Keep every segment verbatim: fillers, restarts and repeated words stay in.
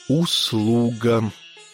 Услуга.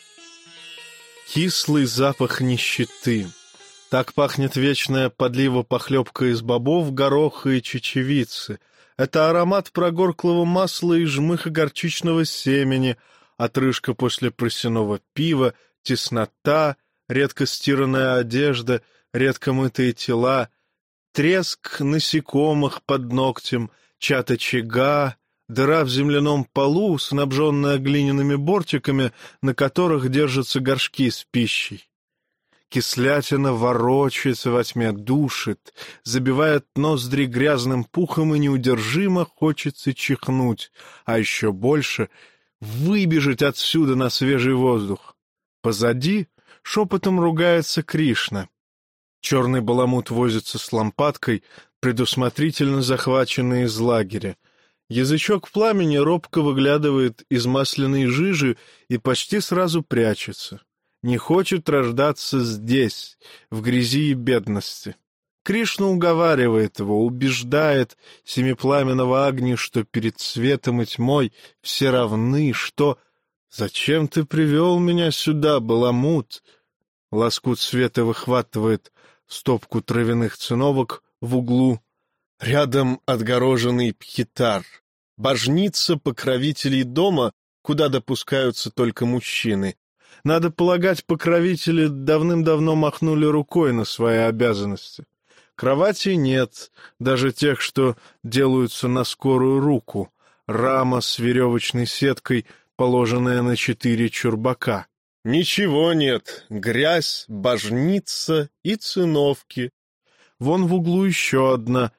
Кислый запах нищеты. Так пахнет вечная подлива-похлебка из бобов, гороха и чечевицы. Это аромат прогорклого масла и жмыха горчичного семени, отрыжка после просяного пива, теснота, редко стиранная одежда, редко мытые тела, треск насекомых под ногтем, чад очага, дыра в земляном полу, снабженная глиняными бортиками, на которых держатся горшки с пищей. Кислятина ворочается во тьме, душит, забивает ноздри грязным пухом, и неудержимо хочется чихнуть, а еще больше — выбежать отсюда на свежий воздух. Позади шепотом ругается Кришна. Черный баламут возится с лампадкой, предусмотрительно захваченный из лагеря. Язычок пламени робко выглядывает из масляной жижи и почти сразу прячется. Не хочет рождаться здесь, в грязи и бедности. Кришна уговаривает его, убеждает семипламенного Агни, что перед светом и тьмой все равны, что «Зачем ты привел меня сюда, баламут?» Лоскут света выхватывает стопку травяных циновок в углу. Рядом отгороженный пхитар, божница покровителей дома, куда допускаются только мужчины. Надо полагать, покровители давным-давно махнули рукой на свои обязанности. Кроватей нет, даже тех, что делаются на скорую руку. Рама с веревочной сеткой, положенная на четыре чурбака. Ничего нет, грязь, божница и циновки. Вон в углу еще одна.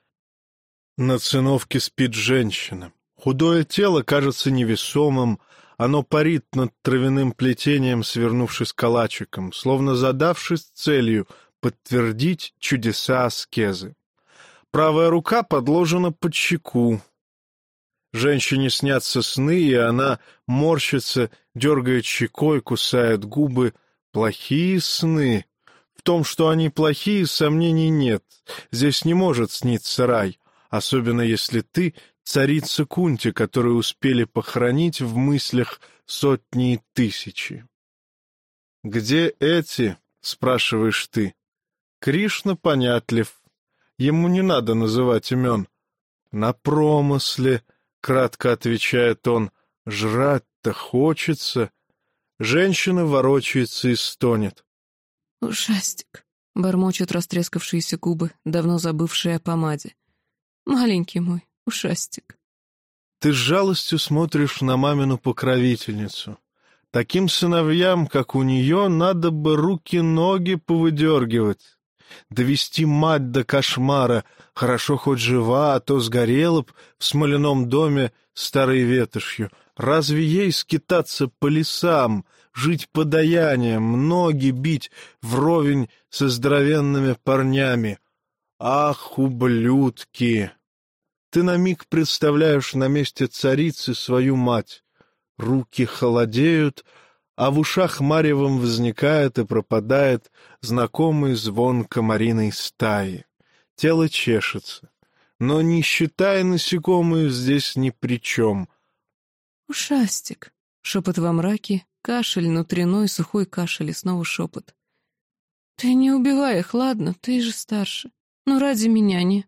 На циновке спит женщина. Худое тело кажется невесомым, оно парит над травяным плетением, свернувшись калачиком, словно задавшись целью подтвердить чудеса аскезы. Правая рука подложена под щеку. Женщине снятся сны, и она морщится, дергает щекой, кусает губы. Плохие сны. В том, что они плохие, сомнений нет. Здесь не может сниться рай. Особенно если ты царица Кунти, которую успели похоронить в мыслях сотни и тысячи. «Где эти?» — спрашиваешь ты. Кришна понятлив. Ему не надо называть имен. «На промысле», — кратко отвечает он, — «жрать-то хочется». Женщина ворочается и стонет. «Ужастик», — бормочут растрескавшиеся губы, давно забывшие о помаде. «Маленький мой ушастик». Ты с жалостью смотришь на мамину покровительницу. Таким сыновьям, как у нее, надо бы руки-ноги повыдергивать. Довести мать до кошмара, хорошо хоть жива, а то сгорела б в смоляном доме старой ветошью. Разве ей скитаться по лесам, жить подаянием, ноги бить вровень со здоровенными парнями? Ах, ублюдки! Ты на миг представляешь на месте царицы свою мать. Руки холодеют, а в ушах маревом возникает и пропадает знакомый звон комариной стаи. Тело чешется. Но нищета и насекомые здесь ни при чем. «Ушастик», — шепот во мраке, кашель, внутренной сухой кашель и снова шепот. «Ты не убивай их, ладно? Ты же старше. Ну, ради меня не...»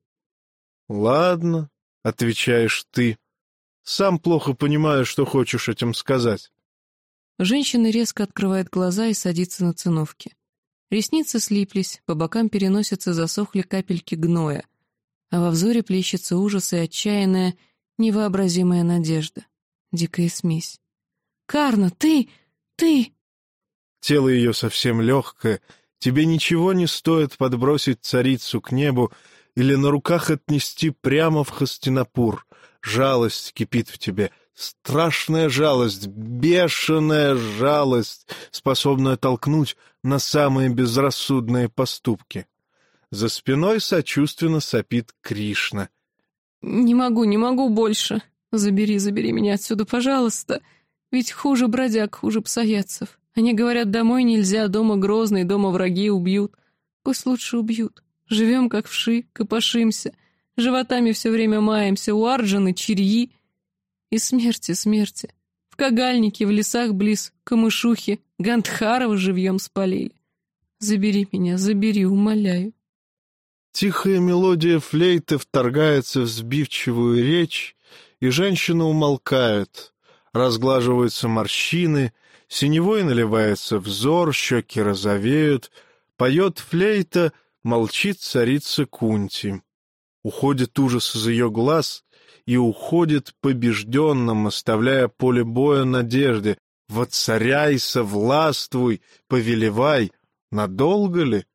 «Ладно», — отвечаешь ты. Сам плохо понимаю, что хочешь этим сказать. Женщина резко открывает глаза и садится на циновке. Ресницы слиплись, по бокам переносятся засохли капельки гноя, а во взоре плещется ужас и отчаянная, невообразимая надежда. Дикая смесь. «Карна, ты! Ты!» Тело ее совсем легкое. Тебе ничего не стоит подбросить царицу к небу или на руках отнести прямо в Хастинапур. Жалость кипит в тебе. Страшная жалость, бешеная жалость, способная толкнуть на самые безрассудные поступки. За спиной сочувственно сопит Кришна. «Не могу, не могу больше. Забери, забери меня отсюда, пожалуйста. Ведь хуже бродяг, хуже псоядцев. Они говорят, домой нельзя, дома грозный, дома враги убьют. Пусть лучше убьют. Живем как вши, копошимся, животами все время маемся, у Арджуны чирьи. И смерти, смерти. В Кагальнике, в лесах близ Камышухи, Гандхарова живьем спалили. Забери меня, забери, умоляю. Тихая мелодия флейты вторгается в сбивчивую речь, и женщина умолкает. Разглаживаются морщины, синевой наливается взор, щеки розовеют. Поет флейта, молчит царица Кунти. Уходит ужас из ее глаз и уходит побежденным, оставляя поле боя надежды. Воцаряйся, властвуй, повелевай. Надолго ли?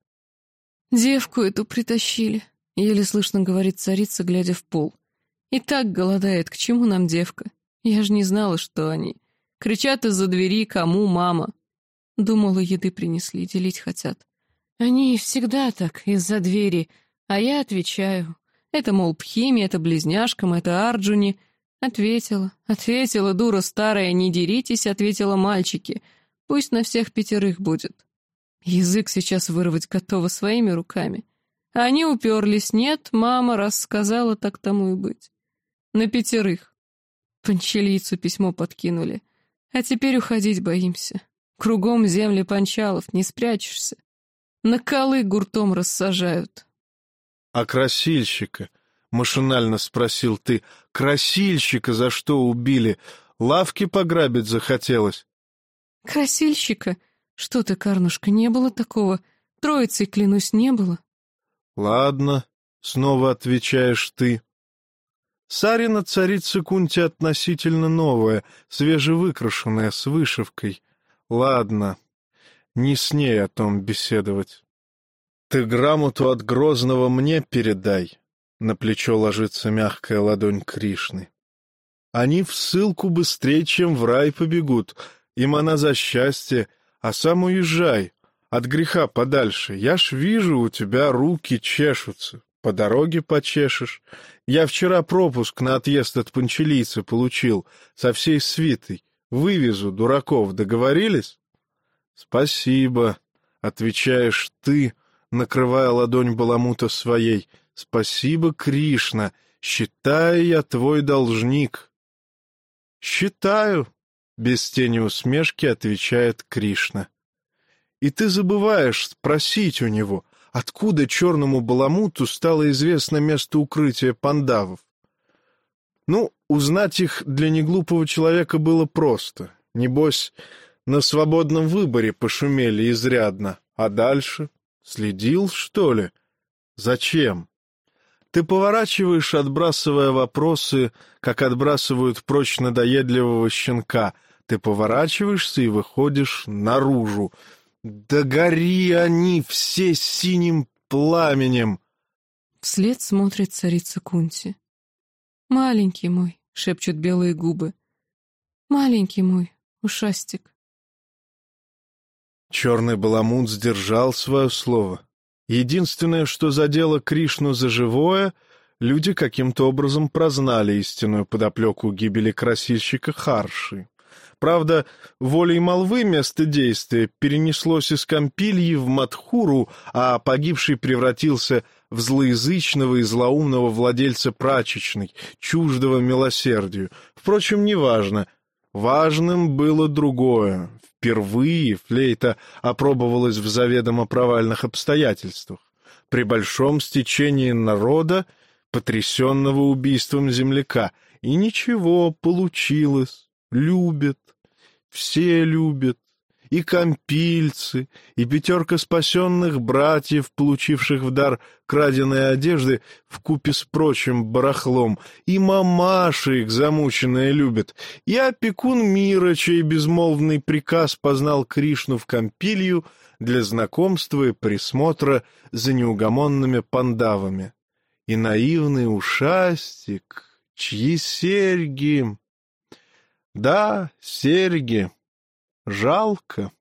Девку эту притащили, — еле слышно говорит царица, глядя в пол. И так голодает, к чему нам девка? Я ж не знала, что они. Кричат из-за двери, кому мама. Думала, еды принесли, делить хотят. Они всегда так, из-за двери, а я отвечаю. Это, мол, Пхими, это близняшкам, это Арджуни. Ответила, ответила, дура старая, не деритесь, ответила мальчики. Пусть на всех пятерых будет. Язык сейчас вырвать готова своими руками. А они уперлись, нет, мама, раз сказала, так тому и быть. На пятерых. Панчалийцу письмо подкинули. А теперь уходить боимся. Кругом земли панчалов, не спрячешься. На колы гуртом рассажают. — А красильщика? — машинально спросил ты. — Красильщика за что убили? Лавки пограбить захотелось? — Красильщика? Что ты, Карнушка, не было такого. Троицей, клянусь, не было. — Ладно, — снова отвечаешь ты. Сарина царица Кунти относительно новая, свежевыкрашенная, с вышивкой. Ладно, не с ней о том беседовать. Ты грамоту от Грозного мне передай. На плечо ложится мягкая ладонь Кришны. Они в ссылку быстрее, чем в рай побегут. Им она за счастье, а сам уезжай. От греха подальше. Я ж вижу, у тебя руки чешутся. По дороге почешешь. Я вчера пропуск на отъезд от Панчалийца получил, со всей свитой. Вывезу дураков, договорились? Спасибо, отвечаешь ты, накрывая ладонь Баламута своей. Спасибо, Кришна, считаю я твой должник. Считаю, без тени усмешки отвечает Кришна. И ты забываешь спросить у него, откуда черному Баламуту стало известно место укрытия пандавов. Ну, узнать их для неглупого человека было просто. Небось, на свободном выборе пошумели изрядно. А дальше? Следил, что ли? Зачем? Ты поворачиваешь, отбрасывая вопросы, как отбрасывают прочь надоедливого щенка. Ты поворачиваешься и выходишь наружу. Да гори они все синим пламенем! Вслед смотрит царица Кунти. «Маленький мой», — шепчут белые губы. «Маленький мой, ушастик». Черный Баламут сдержал свое слово. Единственное, что задело Кришну за живое, люди каким-то образом прознали истинную подоплеку гибели красильщика Харши. Правда, волей молвы место действия перенеслось из Кампильи в Мадхуру, а погибший превратился в злоязычного и злоумного владельца прачечной, чуждого милосердию. Впрочем, неважно. Важным было другое. Впервые флейта опробовалась в заведомо провальных обстоятельствах. При большом стечении народа, потрясенного убийством земляка. И ничего, получилось. Любят. Все любят. И кампильцы, и пятерка спасенных братьев, получивших в дар краденые одежды вкупе с прочим барахлом, и мамаша их замученная любит, и опекун мира, чей безмолвный приказ познал Кришну в Кампилью для знакомства и присмотра за неугомонными пандавами, и наивный ушастик, чьи серьги... Да, серьги... Жалко.